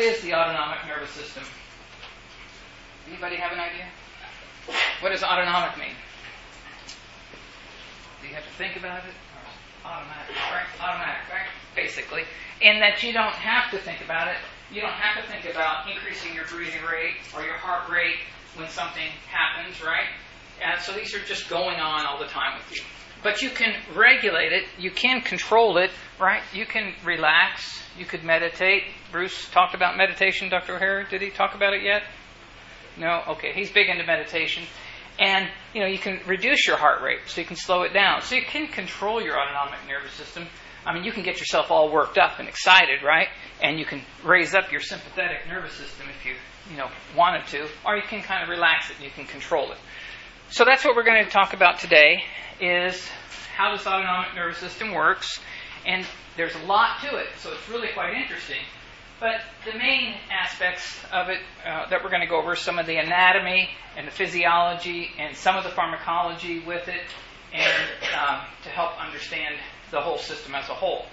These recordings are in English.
is the autonomic nervous system? Anybody have an idea? What does autonomic mean? Do you have to think about it? Or automatic, right? Automatic, right? Basically. In that you don't have to think about it. You don't have to think about increasing your breathing rate or your heart rate when something happens, right? And so these are just going on all the time with you. But you can regulate it. You can control it, right? You can relax. You could meditate. Bruce talked about meditation, Dr. O'Hara. Did he talk about it yet? No? Okay. He's big into meditation. And, you can reduce your heart rate, so you can slow it down. So you can control your autonomic nervous system. I mean, you can get yourself all worked up and excited, right? And you can raise up your sympathetic nervous system if you, wanted to. Or you can kind of relax it and you can control it. So that's what we're going to talk about today, is how this autonomic nervous system works. And there's a lot to it, so it's really quite interesting. But the main aspects of it that we're going to go over, some of the anatomy and the physiology and some of the pharmacology with it, and to help understand the whole system as a whole.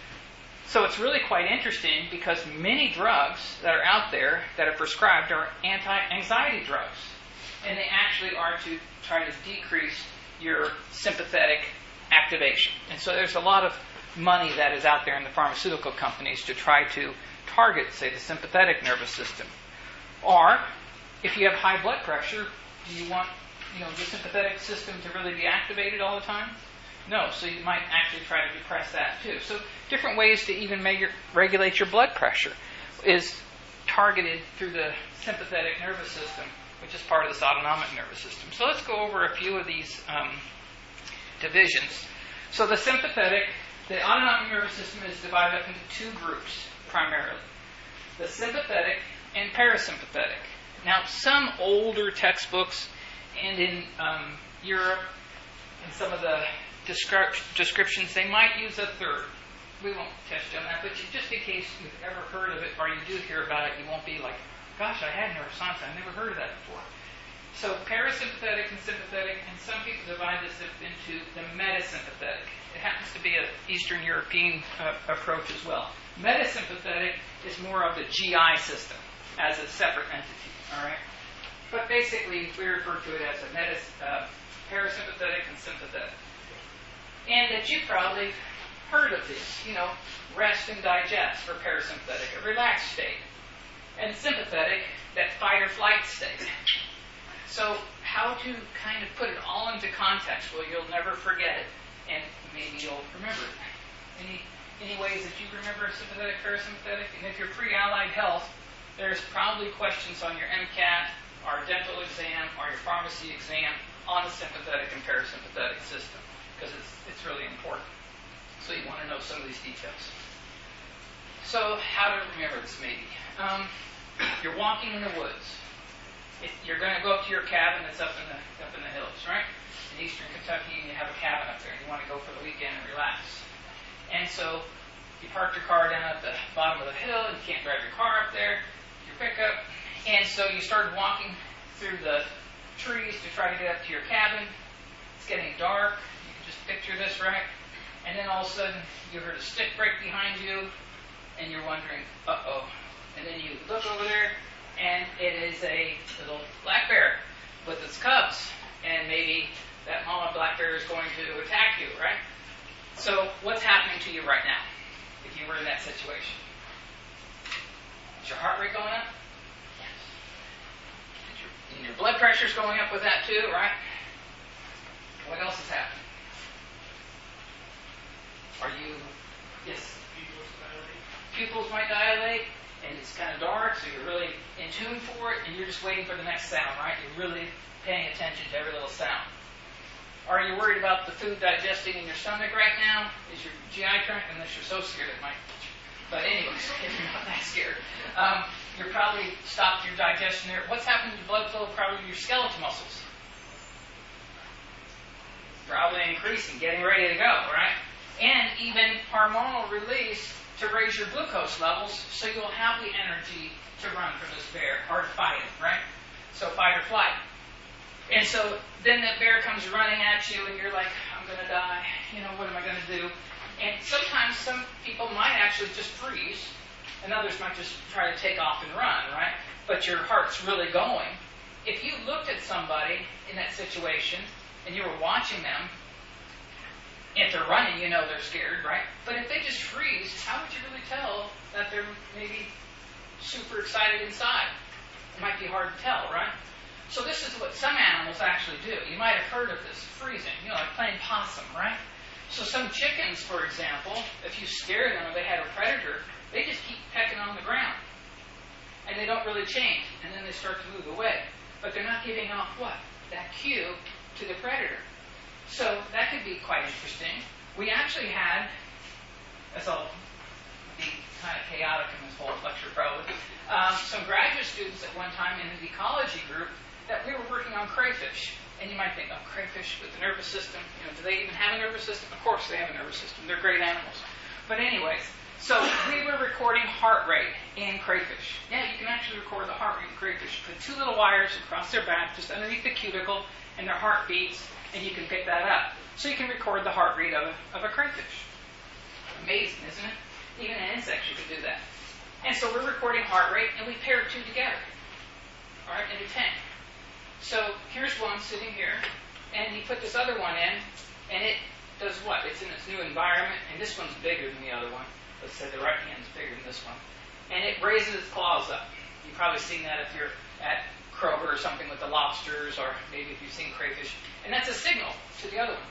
So it's really quite interesting because many drugs that are out there that are prescribed are anti-anxiety drugs. And they actually are to try to decrease your sympathetic activation. And so there's a lot of money that is out there in the pharmaceutical companies to try to target, say, the sympathetic nervous system. Or, if you have high blood pressure, do you want, the sympathetic system to really be activated all the time? No, so you might actually try to depress that too. So different ways to even regulate your blood pressure is targeted through the sympathetic nervous system, which is part of this autonomic nervous system. So let's go over a few of these divisions. So the autonomic nervous system is divided up into two groups, primarily. The sympathetic and parasympathetic. Now, some older textbooks and in Europe, in some of the descriptions, they might use a third. We won't test you on that, but just in case you've ever heard of it or you do hear about it, you won't be like, gosh, I had neuroscience, I never heard of that before. So parasympathetic and sympathetic, and some people divide this into the metasympathetic. It happens to be an Eastern European approach as well. Metasympathetic is more of the GI system as a separate entity, all right? But basically, we refer to it as a parasympathetic and sympathetic. And that you've probably heard of this, rest and digest for parasympathetic, a relaxed state. And sympathetic, that fight or flight state. So how to kind of put it all into context? Well, you'll never forget it, and maybe you'll remember it. Any ways that you remember sympathetic, parasympathetic? And if you're pre-allied health, there's probably questions on your MCAT, or dental exam, or your pharmacy exam on the sympathetic and parasympathetic system, because it's really important. So you want to know some of these details. So how to remember this maybe? You're walking in the woods. You're going to go up to your cabin that's up in the hills, right? In eastern Kentucky, and you have a cabin up there, and you want to go for the weekend and relax. And so you parked your car down at the bottom of the hill, and you can't drive your car up there, your pickup. And so you started walking through the trees to try to get up to your cabin. It's getting dark. You can just picture this, right? And then all of a sudden, you heard a stick break behind you, and you're wondering, uh-oh. And then you look over there, and it is a little black bear with its cubs. And maybe that mama black bear is going to attack you, right? So what's happening to you right now if you were in that situation? Is your heart rate going up? Yes. And your blood pressure's going up with that too, right? What else is happening? Are you... Yes? Pupils might dilate. And it's kind of dark, so you're really in tune for it, and you're just waiting for the next sound, right? You're really paying attention to every little sound. Are you worried about the food digesting in your stomach right now? Is your GI tract, unless you're so scared it might. But anyways, if you're not that scared, you're probably stopped your digestion there. What's happening to the blood flow? Probably your skeletal muscles. Probably increasing, getting ready to go, right? And even hormonal release to raise your glucose levels so you'll have the energy to run from this bear or to fight it, right? So fight or flight. And so then that bear comes running at you and you're like, I'm going to die. What am I going to do? And sometimes some people might actually just freeze and others might just try to take off and run, right? But your heart's really going. If you looked at somebody in that situation and you were watching them, if they're running, you know they're scared, right? But if they just freeze, how would you really tell that they're maybe super excited inside? It might be hard to tell, right? So this is what some animals actually do. You might have heard of this, freezing, like playing possum, right? So some chickens, for example, if you scare them or they have a predator, they just keep pecking on the ground. And they don't really change. And then they start to move away. But they're not giving off what? That cue to the predator. So that could be quite interesting. We actually had, as I'll be kind of chaotic in this whole lecture probably, some graduate students at one time in the ecology group that we were working on crayfish. And you might think, oh, crayfish with the nervous system, do they even have a nervous system? Of course they have a nervous system. They're great animals. But anyways, so we were recording heart rate in crayfish. Yeah, you can actually record the heart rate in crayfish. Put two little wires across their back, just underneath the cuticle, and their heart beats, and you can pick that up. So you can record the heart rate of a crayfish. Amazing, isn't it? Even in insects you can do that. And so we're recording heart rate, and we pair two together, all right, in a tank. So here's one sitting here, and you put this other one in, and it does what? It's in its new environment, and this one's bigger than the other one. Let's say the right hand's bigger than this one. And it raises its claws up. You've probably seen that if you're at Kroger or something with the lobsters, or maybe if you've seen crayfish. And that's a signal to the other one.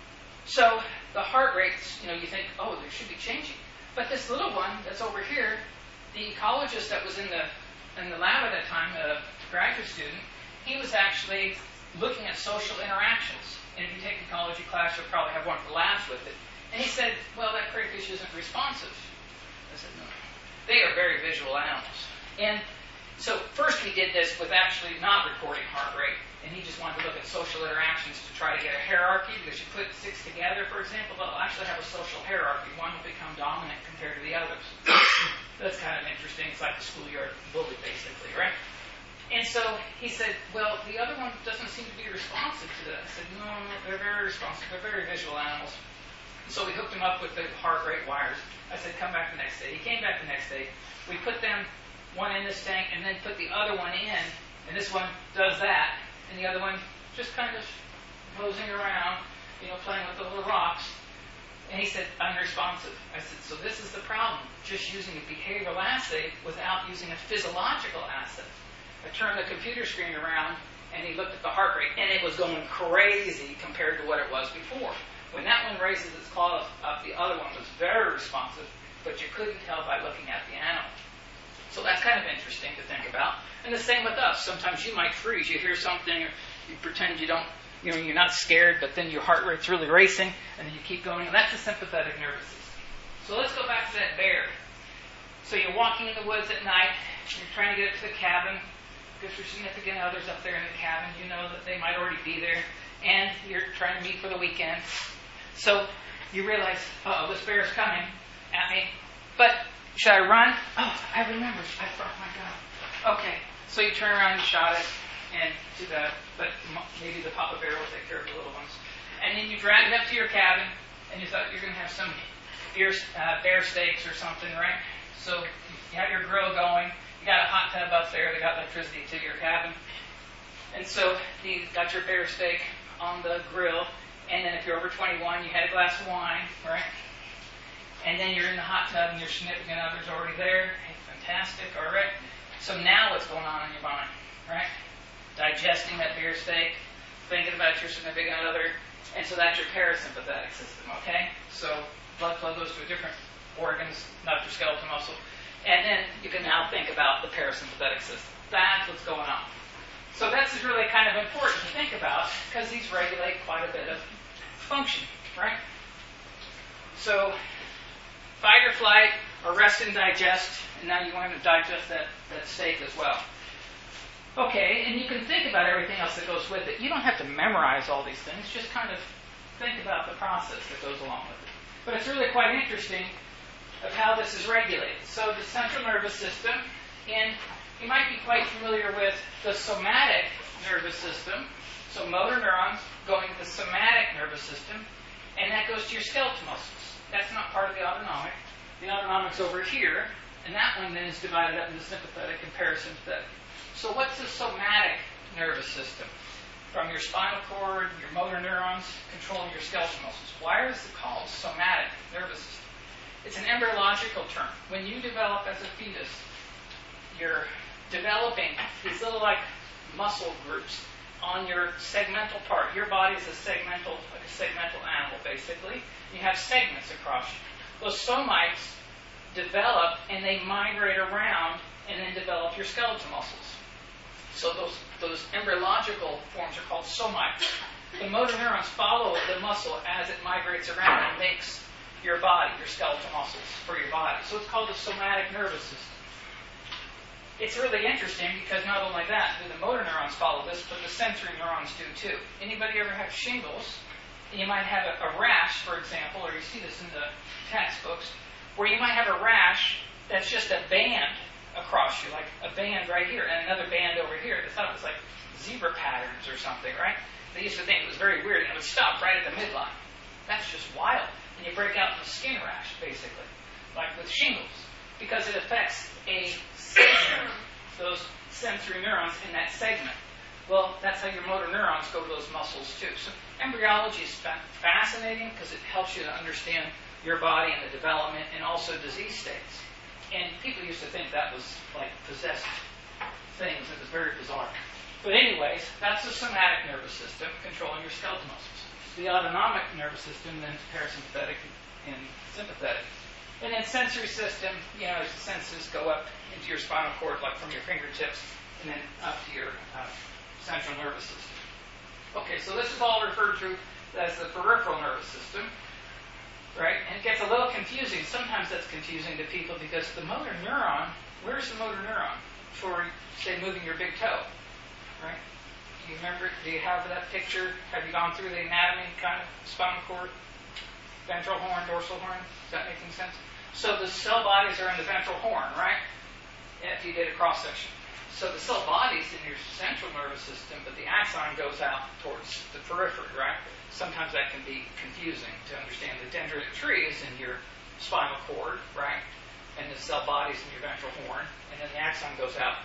So the heart rates, you think, oh, they should be changing. But this little one that's over here, the ecologist that was in the lab at that time, a graduate student, he was actually looking at social interactions. And if you take ecology class, you'll probably have one of the labs with it. And he said, well, that crayfish isn't responsive. I said, no. They are very visual animals. And so first we did this with actually not recording heart rate. And he just wanted to look at social interactions to try to get a hierarchy. Because you put 6 together, for example, they'll actually have a social hierarchy. One will become dominant compared to the others. That's kind of interesting. It's like the schoolyard bully, basically, right? And so he said, well, the other one doesn't seem to be responsive to that. I said, no, they're very responsive. They're very visual animals. So we hooked him up with the heart rate wires. I said, come back the next day. He came back the next day. We put them, one in this tank, and then put the other one in. And this one does that. And the other one just kind of moseying around, playing with the little rocks. And he said, unresponsive. I said, so this is the problem. Just using a behavioral assay without using a physiological assay. I turned the computer screen around, and he looked at the heart rate, and it was going crazy compared to what it was before. When that one raises its claws up, the other one was very responsive, but you couldn't tell by looking at the animal. So that's kind of interesting to think about. And the same with us. Sometimes you might freeze. You hear something, or you pretend you don't, you're not scared, but then your heart rate's really racing, and then you keep going, and that's the sympathetic nervous system. So let's go back to that bear. So you're walking in the woods at night, you're trying to get it to the cabin. If your significant others up there in the cabin, you know that they might already be there, and you're trying to meet for the weekend. So you realize, this bear's coming at me, but should I run? Oh, I remember, I brought my gun. Okay, so you turn around and shot it, and too bad, but maybe the papa bear will take care of the little ones. And then you drag it up to your cabin, and you thought you're going to have some bear steaks or something, right? So you have your grill going. You got a hot tub up there. They got electricity to your cabin. And so you got your bear steak on the grill. And then if you're over 21, you had a glass of wine, right? And then you're in the hot tub and your significant other's already there. Hey, fantastic, all right. So now what's going on in your mind, right? Digesting that bear steak, thinking about your significant other. And so that's your parasympathetic system, okay? So blood flow goes to different organs, not your skeletal muscle. And then you can now think about the parasympathetic system. That's what's going on. So that's really kind of important to think about because these regulate quite a bit of function, right? So fight or flight, or rest and digest, and now you want to digest that steak as well. Okay, and you can think about everything else that goes with it. You don't have to memorize all these things, just kind of think about the process that goes along with it. But it's really quite interesting of how this is regulated. So the central nervous system, and you might be quite familiar with the somatic nervous system. So motor neurons going to the somatic nervous system, and that goes to your skeletal muscles. That's not part of the autonomic. The autonomic's over here, And that one then is divided up into sympathetic and parasympathetic. So what's the somatic nervous system? From your spinal cord, your motor neurons, controlling your skeletal muscles. Why is it called somatic nervous system? It's an embryological term. When you develop as a fetus, you're developing these little like muscle groups on your segmental part. Your body is a segmental animal, basically. You have segments across you. Those somites develop and they migrate around and then develop your skeletal muscles. So those embryological forms are called somites. The motor neurons follow the muscle as it migrates around and makes your body, your skeletal muscles for your body. So it's called the somatic nervous system. It's really interesting because not only that, do the motor neurons follow this, but the sensory neurons do too. Anybody ever have shingles? And you might have a rash, for example, or you see this in the textbooks, where you might have a rash that's just a band across you, like a band right here and another band over here. They thought it was like zebra patterns or something, right? They used to think it was very weird, and it would stop right at the midline. That's just wild. And you break out in a skin rash, basically, like with shingles, because it affects a segment, those sensory neurons in that segment. Well, that's how your motor neurons go to those muscles too. So embryology is fascinating because it helps you to understand your body and the development and also disease states. And people used to think that was like possessed things. It was very bizarre. But anyways, that's the somatic nervous system controlling your skeletal muscles. The autonomic nervous system then is parasympathetic and sympathetic. And then sensory system, as the senses go up into your spinal cord, like from your fingertips, and then up to your central nervous system. Okay, so this is all referred to as the peripheral nervous system, right? And it gets a little confusing. Sometimes that's confusing to people because the motor neuron, where's the motor neuron for, say, moving your big toe, right? Do you remember, do you have that picture? Have you gone through the anatomy, kind of, spinal cord, ventral horn, dorsal horn? Is that making sense? So the cell bodies are in the ventral horn, right? If you did a cross-section. So the cell body's in your central nervous system, but the axon goes out towards the periphery, right? Sometimes that can be confusing to understand. The dendritic tree is in your spinal cord, right? And the cell body's in your ventral horn, and then the axon goes out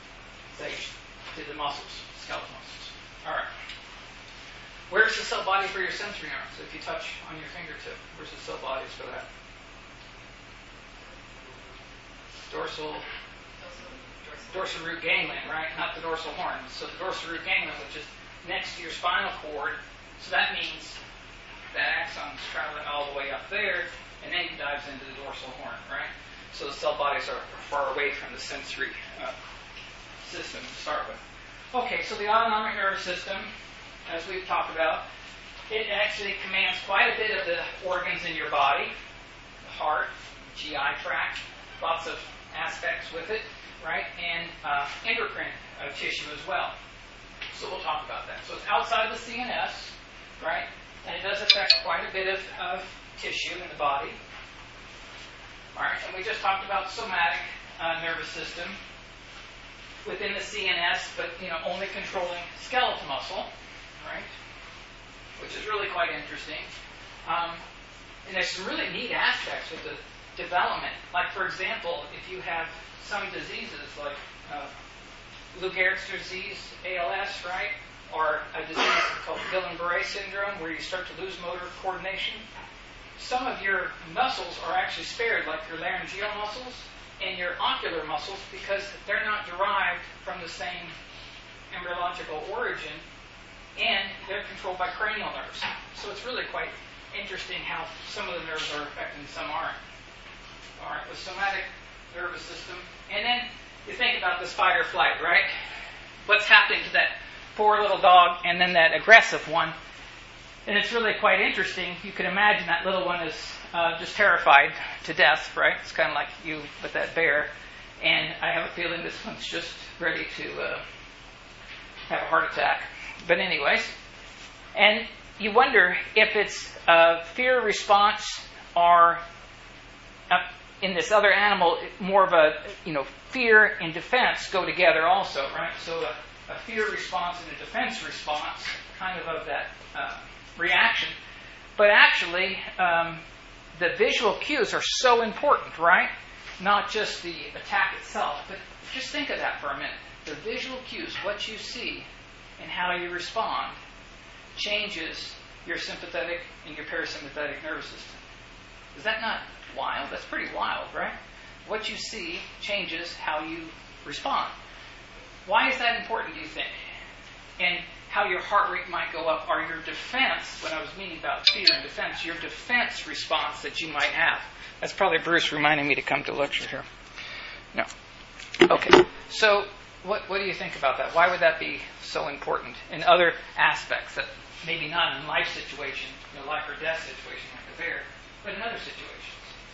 to the muscles, skeletal muscles. All right. Where's the cell body for your sensory neurons? So if you touch on your fingertip, where's the cell bodies for that? Dorsal root ganglion, right? Not the dorsal horn. So the dorsal root ganglion, which is next to your spinal cord, so that means that axon's traveling all the way up there, and then it dives into the dorsal horn, right? So the cell bodies are far away from the sensory system to start with. Okay, so the autonomic nervous system, as we've talked about, it actually commands quite a bit of the organs in your body, the heart, GI tract, lots of aspects with it, right? And endocrine tissue as well. So we'll talk about that. So it's outside the CNS, right? And it does affect quite a bit of tissue in the body. All right, and we just talked about somatic nervous system within the CNS, but only controlling skeletal muscle, right? Which is really quite interesting. And there's some really neat aspects with the development. Like, for example, if you have some diseases like Lou Gehrig's disease, ALS, right? Or a disease called Guillain-Barré syndrome, where you start to lose motor coordination. Some of your muscles are actually spared, like your laryngeal muscles and your ocular muscles, because they're not derived from the same embryological origin, and they're controlled by cranial nerves. So it's really quite interesting how some of the nerves are affected and some aren't. All right, the somatic nervous system. And then you think about this fight or flight, right? What's happening to that poor little dog and then that aggressive one? And it's really quite interesting. You can imagine that little one is just terrified to death, right? It's kind of like you with that bear. And I have a feeling this one's just ready to have a heart attack. But anyways, and you wonder if it's a fear response or in this other animal, more of a, fear and defense go together also, right? So a fear response and a defense response, kind of that reaction. But actually, the visual cues are so important, right? not just the attack itself, but just think of that for a minute. The visual cues, what you see and how you respond, changes your sympathetic and your parasympathetic nervous system. Is that not wild? That's pretty wild, right? What you see changes how you respond. Why is that important, do you think? And how your heart rate might go up, or your defense, when I was meaning about fear and defense, your defense response that you might have. That's probably Bruce reminding me to come to lecture here. No. Okay. So what do you think about that? Why would that be so important in other aspects, that maybe not in life situation, life or death situation like a bear, but in other situations?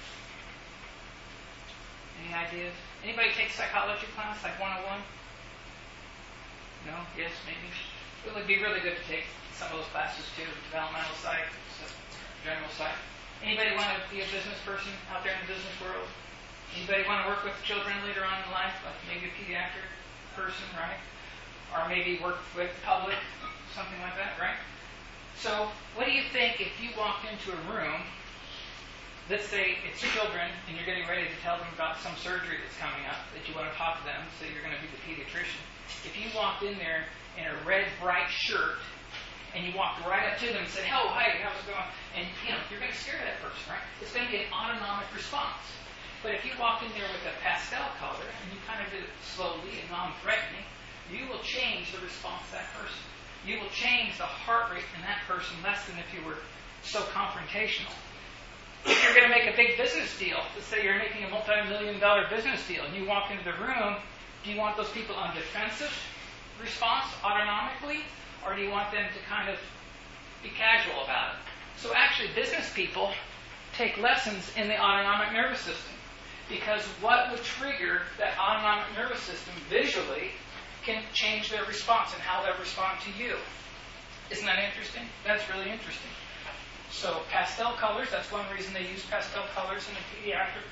Any ideas? Anybody take psychology class, like 101? No? Yes? Maybe? It would be really good to take some of those classes too, developmental psych, general psych. Anybody want to be a business person out there in the business world? Anybody want to work with children later on in life, like maybe a pediatric person, right? Or maybe work with public, something like that, right? So what do you think if you walked into a room, let's say it's children, and you're getting ready to tell them about some surgery that's coming up, that you want to talk to them, so you're going to be the pediatrician. If you walked in there in a red, bright shirt, and you walked right up to them and said, "Hello, hi, how's it going?" And you're going to scare that person, right? It's going to be an autonomic response. But if you walked in there with a pastel color, and you kind of did it slowly and non-threatening, you will change the response to that person. You will change the heart rate in that person less than if you were so confrontational. If you're going to make a big business deal, let's say you're making a multi-million-dollar business deal, and you walk into the room, do you want those people on defensive response autonomically, or do you want them to kind of be casual about it? So actually, business people take lessons in the autonomic nervous system, because what would trigger that autonomic nervous system visually can change their response and how they'll respond to you. Isn't that interesting? That's really interesting. So pastel colors, that's one reason they use pastel colors in the pediatric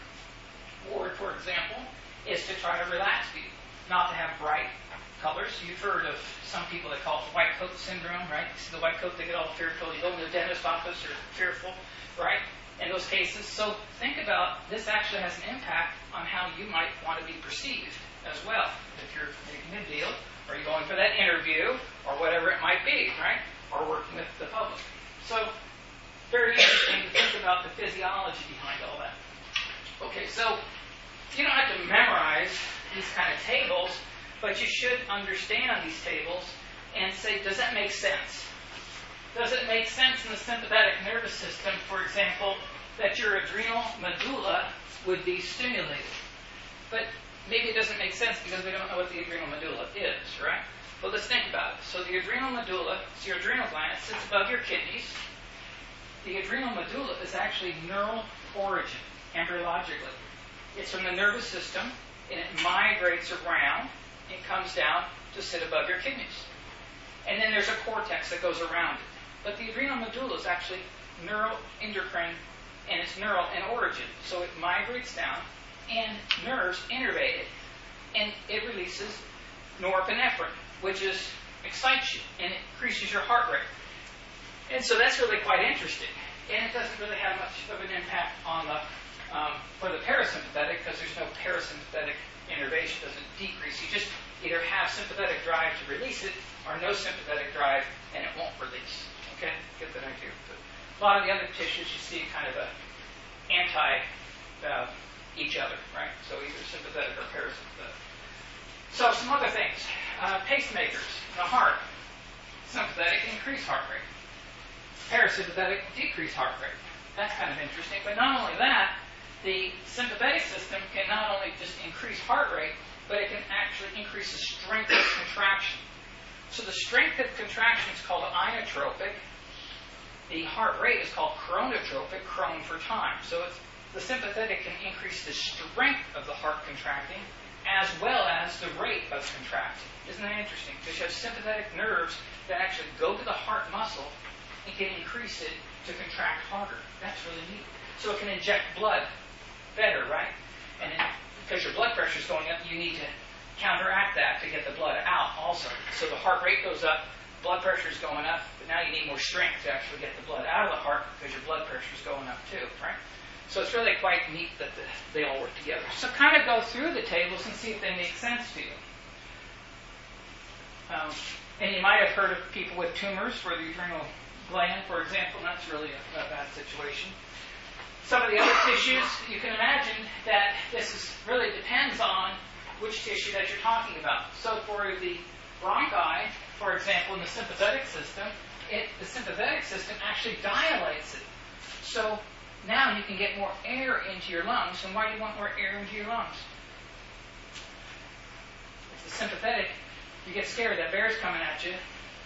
ward, for example, is to try to relax people, not to have bright colors. You've heard of some people that call it white coat syndrome, right? You see the white coat, they get all fearful. You go to the dentist office, you're fearful, right? In those cases. So think about, this actually has an impact on how you might want to be perceived as well. If you're making a deal, or you're going for that interview, or whatever it might be, right? Or working with the public. So very interesting to think about the physiology behind all that. Okay, so you don't have to memorize these kind of tables, but you should understand these tables and say, does that make sense? Does it make sense in the sympathetic nervous system, for example, that your adrenal medulla would be stimulated? But maybe it doesn't make sense because we don't know what the adrenal medulla is, right? But let's think about it. So the adrenal medulla, it's your adrenal gland, it sits above your kidneys. The adrenal medulla is actually neural origin, embryologically. It's from the nervous system, and it migrates around. It comes down to sit above your kidneys. And then there's a cortex that goes around it. But the adrenal medulla is actually neuroendocrine, and it's neural in origin. So it migrates down, and nerves innervate it, and it releases norepinephrine, which excites you, and it increases your heart rate. And so that's really quite interesting. And it doesn't really have much of an impact on for the parasympathetic, because there's no parasympathetic innervation. It doesn't decrease. You just either have sympathetic drive to release it, or no sympathetic drive, and it won't release. Okay? Get that idea. But a lot of the other tissues you see kind of anti each other, right? So either sympathetic or parasympathetic. So some other things. Pacemakers, the heart. Sympathetic, increase heart rate. Parasympathetic, decrease heart rate. That's kind of interesting. But not only that, the sympathetic system can not only just increase heart rate, but it can actually increase the strength of contraction. So the strength of contraction is called inotropic. The heart rate is called chronotropic, chron for time. So the sympathetic can increase the strength of the heart contracting as well as the rate of contracting. Isn't that interesting? Because you have sympathetic nerves that actually go to the heart muscle and can increase it to contract harder. That's really neat. So it can inject blood better, right? And because your blood pressure is going up, you need to counteract that to get the blood out also. So the heart rate goes up, blood pressure is going up, but now you need more strength to actually get the blood out of the heart because your blood pressure is going up too, right? So it's really quite neat that they all work together. So kind of go through the tables and see if they make sense to you. And you might have heard of people with tumors for the adrenal gland, for example. That's really a bad situation. Some of the other tissues, you can imagine that really depends on which tissue that you're talking about. So for the bronchi, for example, in the sympathetic system, the sympathetic system actually dilates it. So now you can get more air into your lungs. And why do you want more air into your lungs? It's the sympathetic. You get scared, that bear's coming at you.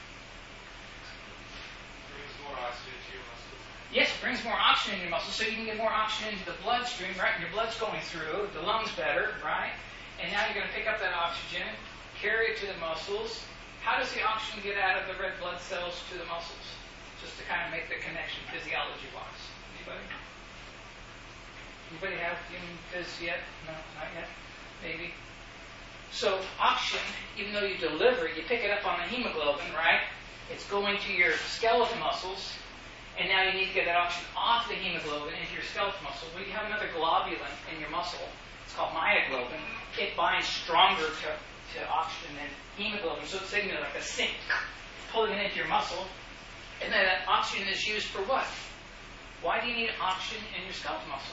Brings more oxygen to your muscles. Yes, it brings more oxygen in your muscles, so you can get more oxygen into the bloodstream, right? And your blood's going through, the lungs better, right? And now you're going to pick up that oxygen, carry it to the muscles. How does the oxygen get out of the red blood cells to the muscles? Just to kind of make the connection physiology-wise. Anybody? Anybody have human phys yet? No, not yet? Maybe? So oxygen, even though you deliver it, you pick it up on the hemoglobin, right? It's going to your skeletal muscles, and now you need to get that oxygen off the hemoglobin into your skeletal muscle. Well, you have another globulin in your muscle. It's called myoglobin. It binds stronger to oxygen than hemoglobin, so it's sitting there like a sink, pulling it into your muscle. And then that oxygen is used for what? Why do you need oxygen in your skeletal muscle?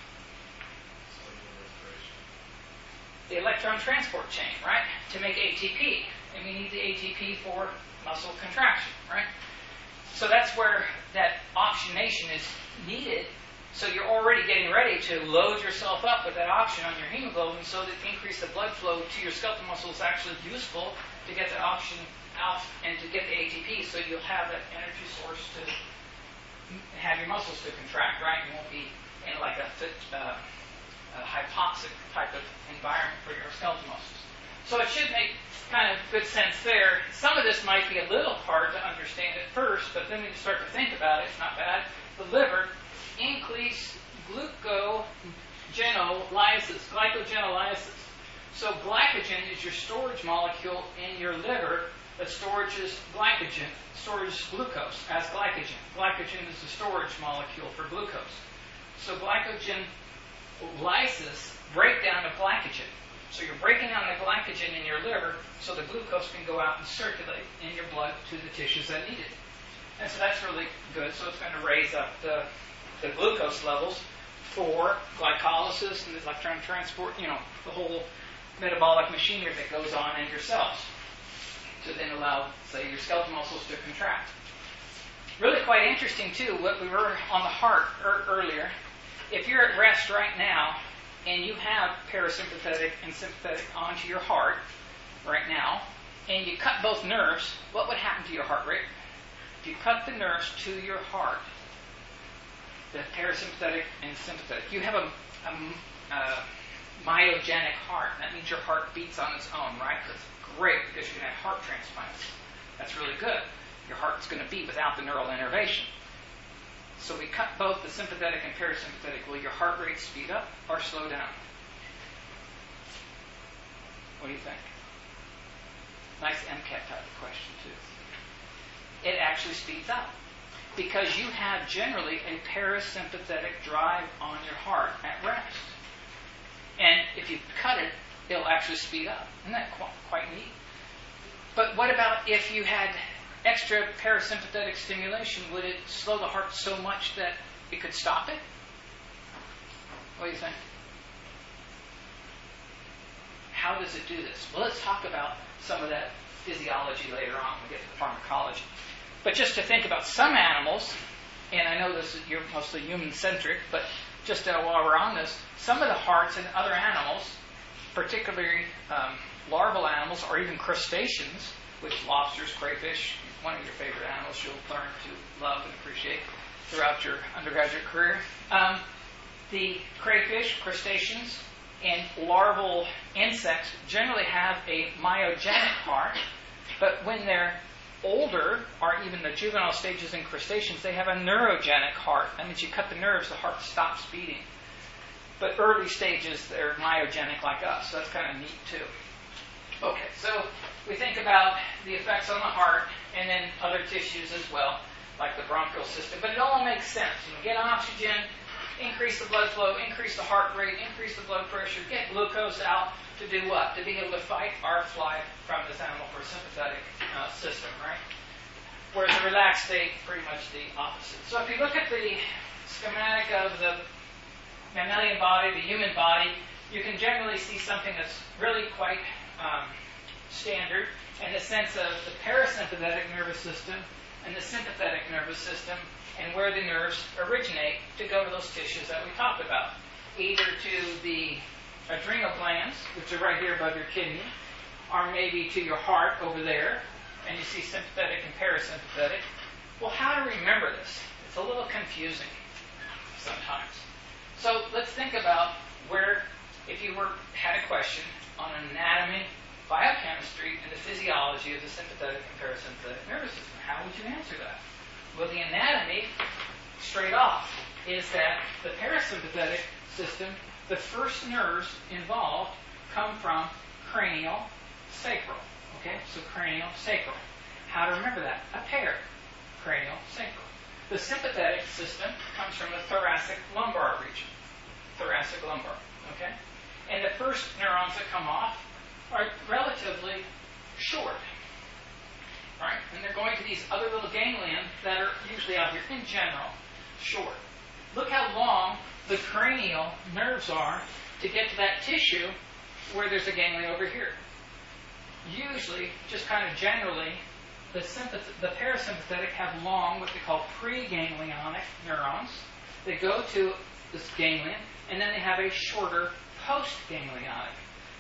The electron transport chain, right? To make ATP. And we need the ATP for muscle contraction, right? So that's where that oxygenation is needed. So you're already getting ready to load yourself up with that oxygen on your hemoglobin so that to increase the blood flow to your skeletal muscle is actually useful to get that oxygen out and to get the ATP, so you'll have that energy source to have your muscles to contract, right? You won't be in like a hypoxic type of environment for your skeletal muscles. So it should make kind of good sense there. Some of this might be a little hard to understand at first, but then when you start to think about it, it's not bad. The liver increase glycogenolysis. So glycogen is your storage molecule in your liver that stores glucose as glycogen. Glycogen is the storage molecule for glucose. So glycogen lysis, breakdown of glycogen. So you're breaking down the glycogen in your liver so the glucose can go out and circulate in your blood to the tissues that need it. And so that's really good. So it's going to raise up the glucose levels for glycolysis and the electron transport, the whole metabolic machinery that goes on in your cells to then allow, say, your skeletal muscles to contract. Really quite interesting, too, what we were on the heart earlier. If you're at rest right now and you have parasympathetic and sympathetic onto your heart right now, and you cut both nerves, what would happen to your heart rate? If you cut the nerves to your heart, the parasympathetic and sympathetic, you have a myogenic heart. That means your heart beats on its own, right? That's great because you can have heart transplants. That's really good. Your heart's going to beat without the neural innervation. So we cut both the sympathetic and parasympathetic. Will your heart rate speed up or slow down? What do you think? Nice MCAT type of question, too. It actually speeds up because you have generally a parasympathetic drive on your heart at rest. And if you cut it, it'll actually speed up. Isn't that quite neat? But what about if you had extra parasympathetic stimulation? Would it slow the heart so much that it could stop it? What do you think? How does it do this? Well, let's talk about some of that physiology later on when we get to the pharmacology. But just to think about some animals, and I know you're mostly human-centric, but just while we're on this, some of the hearts in other animals, particularly larval animals or even crustaceans, which lobsters, crayfish, one of your favorite animals you'll learn to love and appreciate throughout your undergraduate career. The crayfish, crustaceans, and larval insects generally have a myogenic heart, but when they're older, or even the juvenile stages in crustaceans, they have a neurogenic heart. That means you cut the nerves, the heart stops beating. But early stages, they're myogenic like us, so that's kind of neat too. Okay, so we think about the effects on the heart and then other tissues as well, like the bronchial system. But it all makes sense. You get oxygen, increase the blood flow, increase the heart rate, increase the blood pressure, get glucose out to do what? To be able to fight or flight from this animal parasympathetic system, right? Whereas the relaxed state, pretty much the opposite. So if you look at the schematic of the mammalian body, the human body, you can generally see something that's really quite standard in the sense of the parasympathetic nervous system and the sympathetic nervous system and where the nerves originate to go to those tissues that we talked about. Either to the adrenal glands, which are right here above your kidney, or maybe to your heart over there, and you see sympathetic and parasympathetic. Well, how to remember this? It's a little confusing sometimes. So let's think about where, if you had a question on anatomy, biochemistry, and the physiology of the sympathetic and parasympathetic nervous system, how would you answer that? Well, the anatomy, straight off, is that the parasympathetic system, the first nerves involved come from cranial, sacral. Okay, so cranial, sacral. How to remember that? A pair. Cranial, sacral. The sympathetic system comes from the thoracic lumbar region. Thoracic lumbar. Okay? And the first neurons that come off are relatively short. Right? And they're going to these other little ganglion that are usually out here, in general, short. Look how long the cranial nerves are to get to that tissue where there's a ganglion over here. Usually, just kind of generally, the parasympathetic have long, what they call preganglionic neurons. They go to this ganglion, and then they have a shorter postganglionic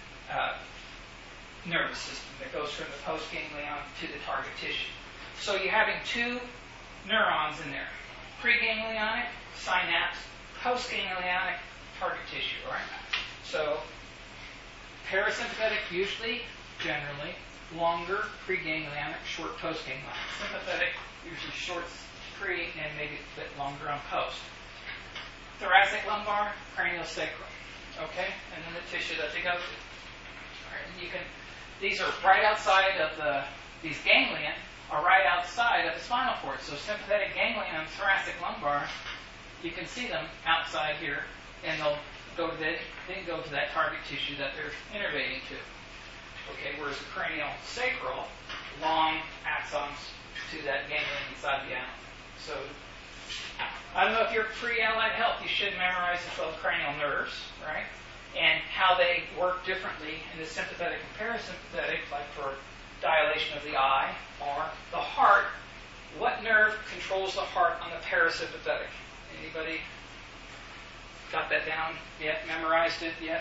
nervous system that goes from the postganglion to the target tissue. So you're having two neurons in there. Preganglionic, synapse, postganglionic, target tissue, all right? So parasympathetic usually, generally, longer preganglionic, short postganglionic. Sympathetic, usually short pre and maybe a bit longer on post. Thoracic lumbar, cranial sacral. Okay? And then the tissue that they go to. All right, and you can, these are right outside of these ganglion are right outside of the spinal cord. So sympathetic ganglion and thoracic lumbar, you can see them outside here, and they'll go to that target tissue that they're innervating to. Okay, whereas the cranial sacral, long axons to that ganglion inside the animal. So, I don't know if you're pre-allied health, you should memorize the 12 cranial nerves, right? And how they work differently in the sympathetic and parasympathetic, like for dilation of the eye or the heart. What nerve controls the heart on the parasympathetic? Anybody got that down yet? Memorized it yet?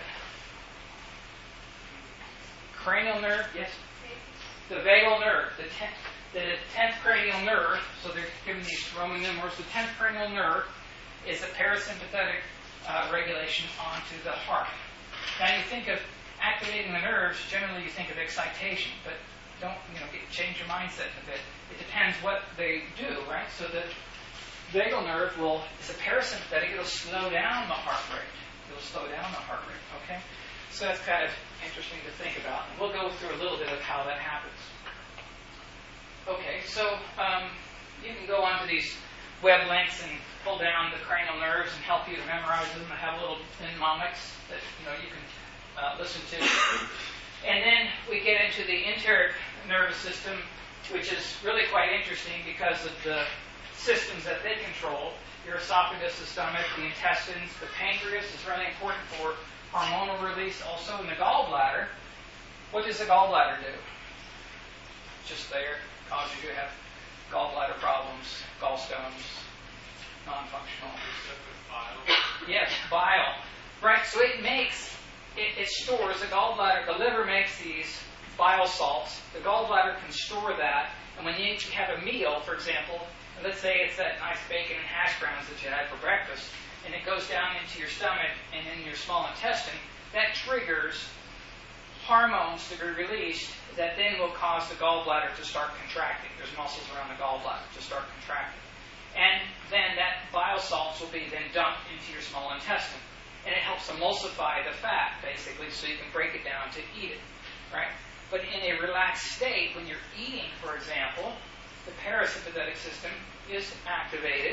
Cranial nerve, yes? The vagal nerve, the 10th cranial nerve, so they're giving these Roman numerals. The 10th cranial nerve is the parasympathetic regulation onto the heart. Now you think of activating the nerves, generally you think of excitation, but don't, change your mindset a bit. It depends what they do, right? So the vagal nerve is a parasympathetic, it'll slow down the heart rate. It'll slow down the heart rate, okay? So that's kind of interesting to think about. And we'll go through a little bit of how that happens. Okay, so you can go onto these web links and pull down the cranial nerves and help you to memorize them. I have little mnemonics that you can listen to. And then we get into the enteric nervous system, which is really quite interesting because of the systems that they control. Your esophagus, the stomach, the intestines, the pancreas is really important for hormonal release. Also in the gallbladder. What does the gallbladder do? Just there, cause you to have gallbladder problems, gallstones, non-functional. Yes, bile. Right, so it stores, the gallbladder, the liver makes these bile salts. The gallbladder can store that, and when you have a meal, for example, and let's say it's that nice bacon and hash browns that you had for breakfast, and it goes down into your stomach and in your small intestine, that triggers hormones to be released that then will cause the gallbladder to start contracting. There's muscles around the gallbladder to start contracting. And then that bile salts will be then dumped into your small intestine. And it helps emulsify the fat, basically, so you can break it down to eat it. Right? But in a relaxed state, when you're eating, for example, the parasympathetic system is activated,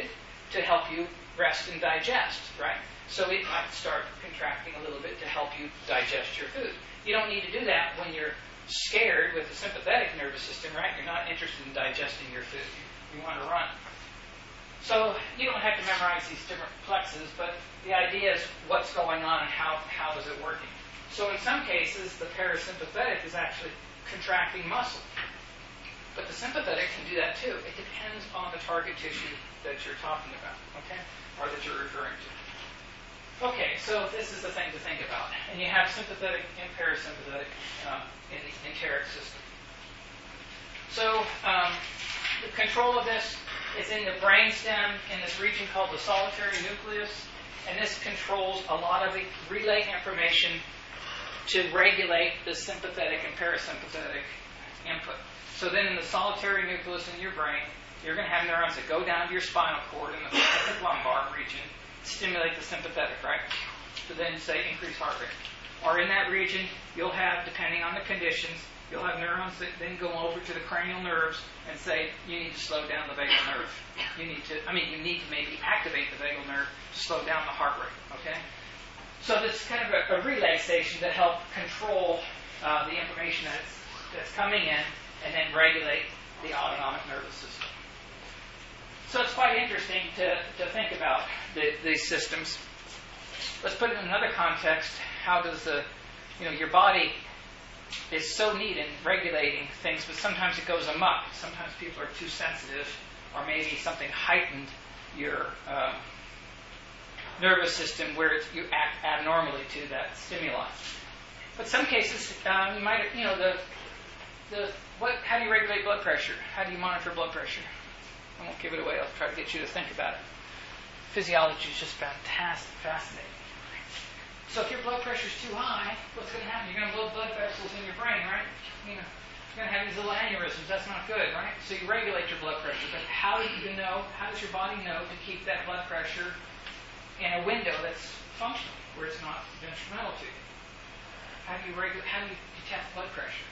to help you rest and digest, right? So it might start contracting a little bit to help you digest your food. You don't need to do that when you're scared with the sympathetic nervous system, right? You're not interested in digesting your food. You want to run. So you don't have to memorize these different plexus, but the idea is what's going on and how is it working. So in some cases, the parasympathetic is actually contracting muscle. But the sympathetic can do that too. It depends on the target tissue that you're talking about, okay? Or that you're referring to. Okay, so this is the thing to think about. And you have sympathetic and parasympathetic in the enteric system. So the control of this is in the brainstem in this region called the solitary nucleus. And this controls a lot of the relay information to regulate the sympathetic and parasympathetic input. So then in the solitary nucleus in your brain, you're going to have neurons that go down to your spinal cord in the lumbar region, stimulate the sympathetic, right? To then say increase heart rate. Or in that region, you'll have, depending on the conditions, you'll have neurons that then go over to the cranial nerves and say, you need to slow down the vagal nerve. You need to maybe activate the vagal nerve to slow down the heart rate, okay? So this is kind of a relay station to help control the information that's coming in and then regulate the autonomic nervous system. So it's quite interesting to think about these systems. Let's put it in another context. How does your body is so neat in regulating things, but sometimes it goes amok. Sometimes people are too sensitive, or maybe something heightened your nervous system where you act abnormally to that stimuli. But some cases, you might, how do you regulate blood pressure? How do you monitor blood pressure? I won't give it away. I'll try to get you to think about it. Physiology is just fantastic, fascinating. So if your blood pressure is too high, what's going to happen? You're going to blow blood vessels in your brain, right? You're going to have these little aneurysms. That's not good, right? So you regulate your blood pressure. But how does your body know to keep that blood pressure in a window that's functional, where it's not detrimental to you? How do you detect blood pressure?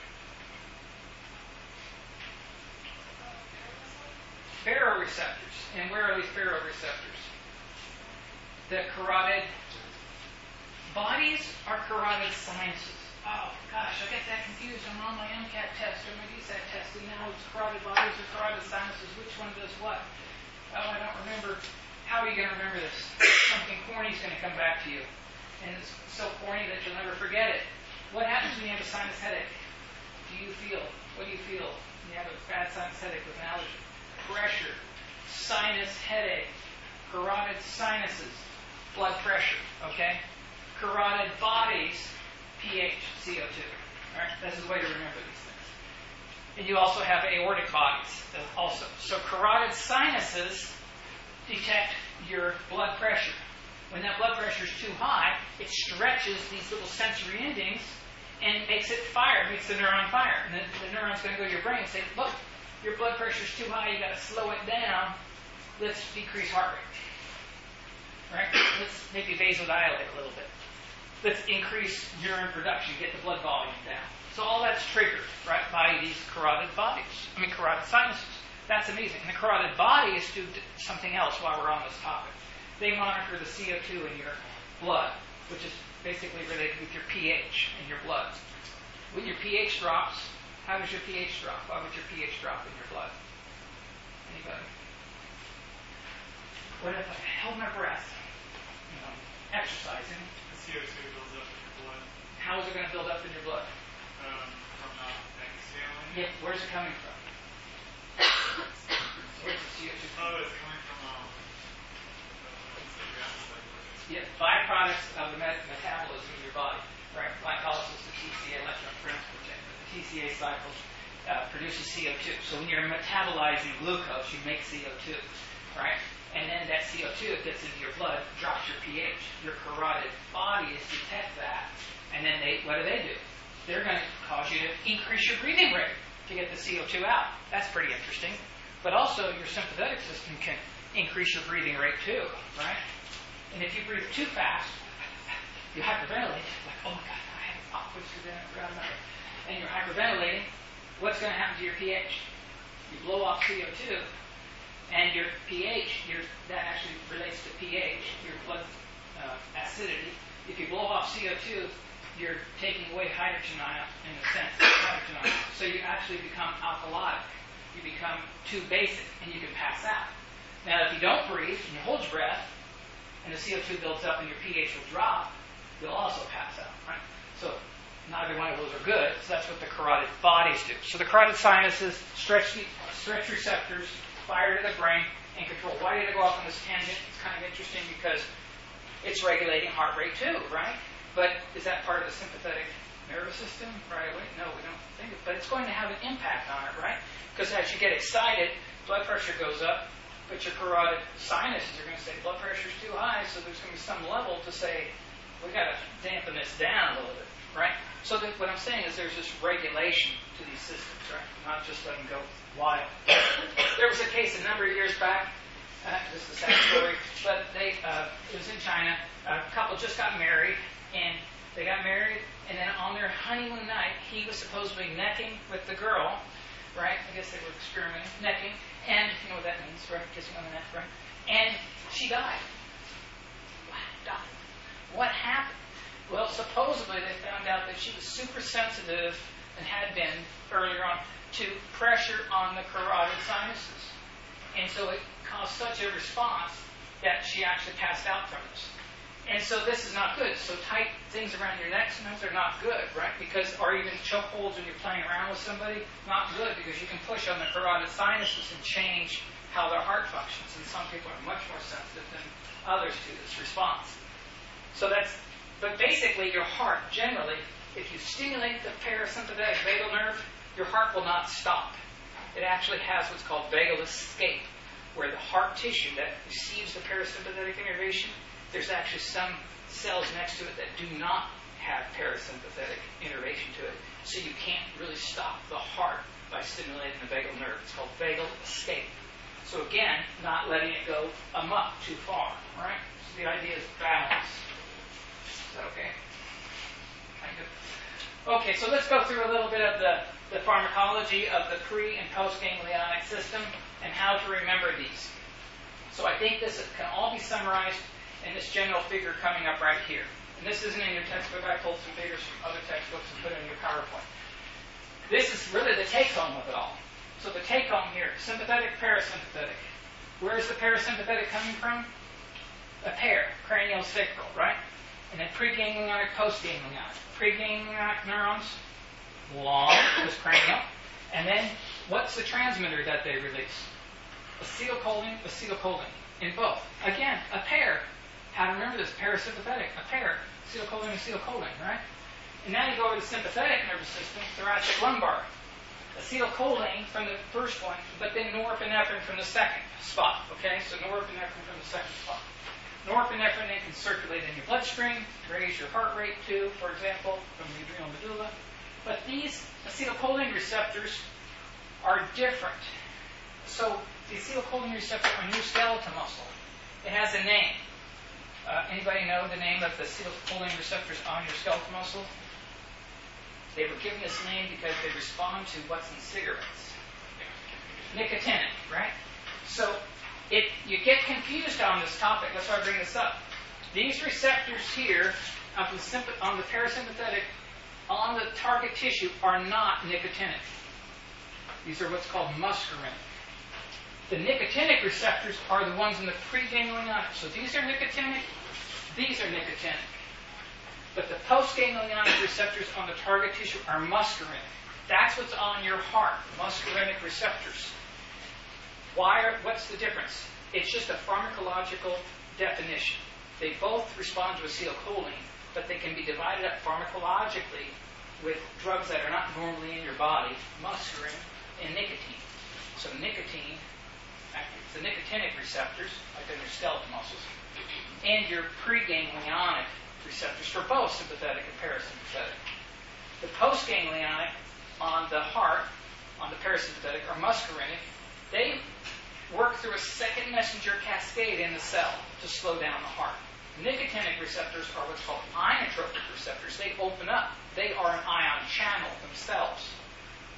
Baroreceptors. And where are these baroreceptors? The carotid bodies are carotid sinuses. Oh gosh, I get that confused. I'm on my MCAT test or my DSAT test, and now it's carotid bodies or carotid sinuses. Which one does what? Oh, I don't remember. How are you going to remember this? Something corny is going to come back to you. And it's so corny that you'll never forget it. What happens when you have a sinus headache? What do you feel? You have a bad sinus headache with an allergy. Pressure, sinus headache, carotid sinuses, blood pressure, okay? Carotid bodies, pH, CO2. All right? This is the way to remember these things. And you also have aortic bodies also. So carotid sinuses detect your blood pressure. When that blood pressure is too high, it stretches these little sensory endings and makes it fire, makes the neuron fire. And then the neuron's going to go to your brain and say, look, your blood pressure is too high, you've got to slow it down. Let's decrease heart rate. Right? Let's maybe vasodilate a little bit. Let's increase urine production, get the blood volume down. So all that's triggered, right, by these carotid sinuses. That's amazing. And the carotid bodies do something else while we're on this topic. They monitor the CO2 in your blood, which is basically related with your pH in your blood. When your pH drops, how does your pH drop? Why would your pH drop in your blood? Anybody? What if I held my breath? Exercising. The CO2 builds up in your blood. How is it going to build up in your blood? From the exhaling. Yeah, where's it coming from? Where's the CO2 Oh, coming it's coming from Yeah, byproducts of the metabolism in your body, right? Glycolysis, the TCA electron transport chain. The TCA cycle produces CO2. So when you're metabolizing glucose, you make CO2, right? And then that CO2 gets into your blood, drops your pH. Your carotid bodies detect that, and then what do? They're going to cause you to increase your breathing rate to get the CO2 out. That's pretty interesting. But also, your sympathetic system can increase your breathing rate too, right? And if you breathe too fast, you hyperventilate. Like, oh my God, I had a pop quicker than I forgot about it. And you're hyperventilating. What's going to happen to your pH? You blow off CO2. And your pH, that actually relates to pH, your blood acidity. If you blow off CO2, you're taking away hydrogen ion in a sense, hydrogen ion. So you actually become alkalotic. You become too basic, and you can pass out. Now, if you don't breathe and you hold your breath, and the CO2 builds up and your pH will drop, you'll also pass out, right? So not every one of those are good, so that's what the carotid bodies do. So the carotid sinuses stretch receptors, fire to the brain, and control. Why did I go off on this tangent? It's kind of interesting because it's regulating heart rate too, right? But is that part of the sympathetic nervous system right away? No, we don't think it. But it's going to have an impact on it, right? Because as you get excited, blood pressure goes up, but your carotid sinuses are going to say blood pressure's too high, so there's going to be some level to say, we got to dampen this down a little bit, right? So what I'm saying is there's this regulation to these systems, right? Not just let them go wild. There was a case a number of years back, this is a sad story, but it was in China. A couple just got married, and they got married, and then on their honeymoon night, he was supposedly necking with the girl, right? I guess they were experimenting, necking, and you know what that means, right? Kissing on the neck, right? And she died. Wow, died. What happened? Well, supposedly they found out that she was super sensitive and had been earlier on to pressure on the carotid sinuses. And so it caused such a response that she actually passed out from this. And so this is not good. So tight things around your neck sometimes are not good, right? Because, or even choke holds when you're playing around with somebody, not good because you can push on the carotid sinuses and change how their heart functions. And some people are much more sensitive than others to this response. So but basically your heart, generally, if you stimulate the parasympathetic vagal nerve, your heart will not stop. It actually has what's called vagal escape, where the heart tissue that receives the parasympathetic innervation, there's actually some cells next to it that do not have parasympathetic innervation to it. So you can't really stop the heart by stimulating the vagal nerve. It's called vagal escape. So again, not letting it go amok too far, right? So the idea is balance. Is that okay? Kind of. Okay, so let's go through a little bit of the pharmacology of the pre- and post-ganglionic system and how to remember these. So I think this can all be summarized in this general figure coming up right here. And this isn't in your textbook. I pulled some figures from other textbooks and put it in your PowerPoint. This is really the take-home of it all. So the take-home here, sympathetic, parasympathetic. Where is the parasympathetic coming from? A pair, craniosacral, right? And then preganglionic, postganglionic. Preganglionic neurons, long, this cranial. And then what's the transmitter that they release? Acetylcholine, in both. Again, a pair. How to remember this? Parasympathetic, a pair. Acetylcholine, right? And now you go over to the sympathetic nervous system, thoracic lumbar. Acetylcholine from the first one, but then norepinephrine from the second spot. Okay, so norepinephrine from the second spot. Norepinephrine can circulate in your bloodstream, raise your heart rate too, for example, from the adrenal medulla. But these acetylcholine receptors are different. So the acetylcholine receptor on your skeletal muscle, it has a name. Anybody know the name of the acetylcholine receptors on your skeletal muscle? They were given this name because they respond to what's in cigarettes. Nicotinic, right? So if you get confused on this topic, that's why I bring this up. These receptors here on the parasympathetic, on the target tissue, are not nicotinic. These are what's called muscarinic. The nicotinic receptors are the ones in the preganglionic. So these are nicotinic, these are nicotinic. But the postganglionic receptors on the target tissue are muscarinic. That's what's on your heart, muscarinic receptors. What's the difference? It's just a pharmacological definition. They both respond to acetylcholine, but they can be divided up pharmacologically with drugs that are not normally in your body, muscarine and nicotine. So nicotine, it's the nicotinic receptors, like in your skeletal muscles, and your preganglionic receptors for both sympathetic and parasympathetic. The postganglionic on the heart, on the parasympathetic, are muscarinic. They work through a second messenger cascade in the cell to slow down the heart. Nicotinic receptors are what's called inotropic receptors. They open up. They are an ion channel themselves.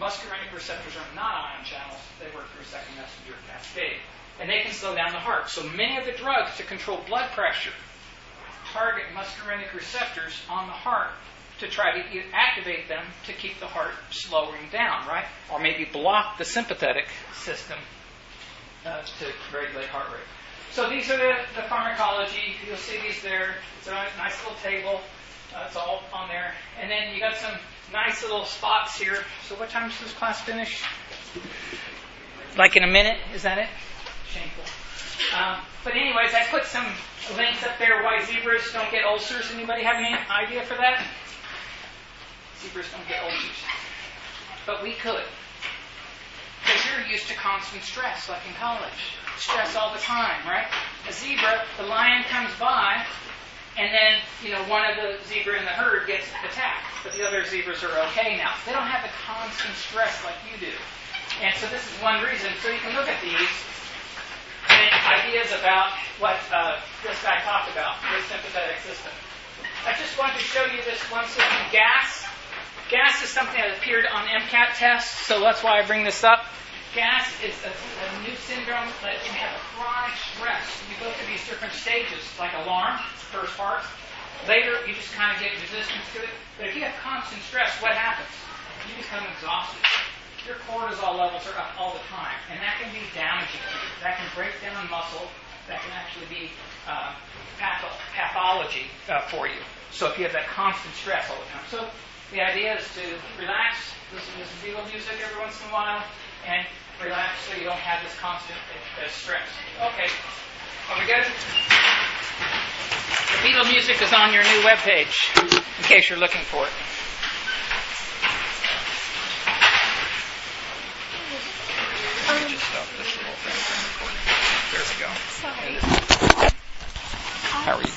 muscarinic receptors are not ion channels. They work through a second messenger cascade. And they can slow down the heart. So many of the drugs to control blood pressure target muscarinic receptors on the heart to try to activate them to keep the heart slowing down, right? Or maybe block the sympathetic system to regulate heart rate. So these are the pharmacology. You'll see these there. It's a nice little table. It's all on there. And then you got some nice little spots here. So what time does this class finish? Like in a minute? Is that it? Shameful. But anyways, I put some links up there why zebras don't get ulcers. Anybody have any idea for that? Zebras don't get ulcers. But we could. Because you're used to constant stress, like in college. Stress all the time, right? A zebra, the lion comes by, and then, one of the zebra in the herd gets attacked. But the other zebras are okay now. They don't have the constant stress like you do. And so this is one reason. So you can look at these and ideas about what this guy talked about, the sympathetic system. I just wanted to show you this one system, GAS. GAS is something that appeared on MCAT tests, so that's why I bring this up. GAS is a new syndrome that can have a chronic stress. You go through these different stages, like alarm, first part. Later, you just kind of get resistance to it. But if you have constant stress, what happens? You become exhausted. Your cortisol levels are up all the time, and that can be damaging to you. That can break down muscle. That can actually be pathology for you. So if you have that constant stress all the time. So the idea is to relax, listen to some Beatle music every once in a while, and relax so you don't have this constant stress. Okay, are we good? The Beatle music is on your new webpage, in case you're looking for it. Just stop this little thing from recording. There we go. How are you doing?